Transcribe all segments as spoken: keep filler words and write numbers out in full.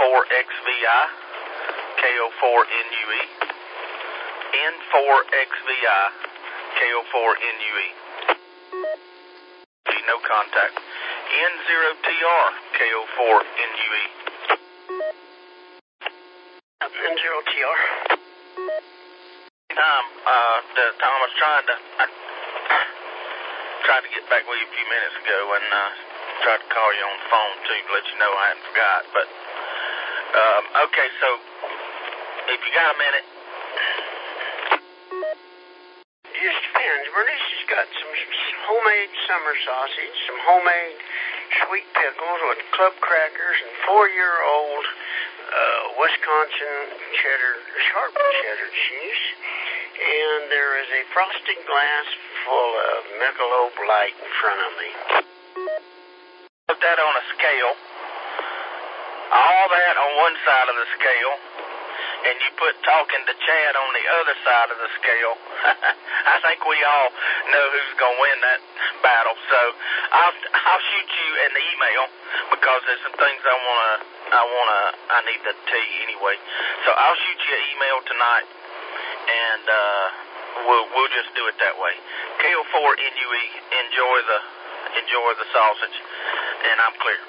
four X V I, K O four N U E, N four X V I, K O four N U E. No contact. N zero T R, K O four N U E. N zero T R. Tom, uh, the, Tom, I was trying to, I tried to get back with you a few minutes ago and, uh, tried to call you on the phone too to let you know I hadn't forgot, but, um, okay, so, if you got a minute. Just depends. Bernice has got some homemade summer sausage, some homemade sweet pickles with club crackers, and four-year-old uh, Wisconsin cheddar, sharp cheddar cheese. And there is a frosted glass full of Michelob Light in front of me. Put that on a scale. All that on one side of the scale. And you put talking to Chad on the other side of the scale. I think we all know who's gonna win that battle. So I'll I'll shoot you an email because there's some things I wanna I wanna I need to tell you anyway. So I'll shoot you an email tonight, and uh, we'll we'll just do it that way. K O four N U E. Enjoy the enjoy the sausage, and I'm clear.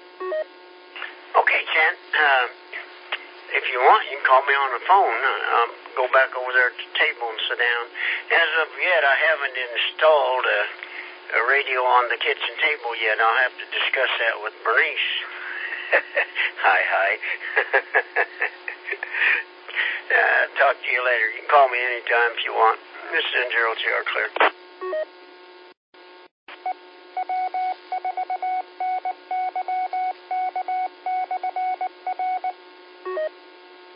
Okay, Chad. Uh, If you want, you can call me on the phone. I'll go back over there to the table and sit down. As of yet, I haven't installed a, a radio on the kitchen table yet. I'll have to discuss that with Bernice. Hi, hi. uh, talk to you later. You can call me anytime if you want. This is N zero T R Clear.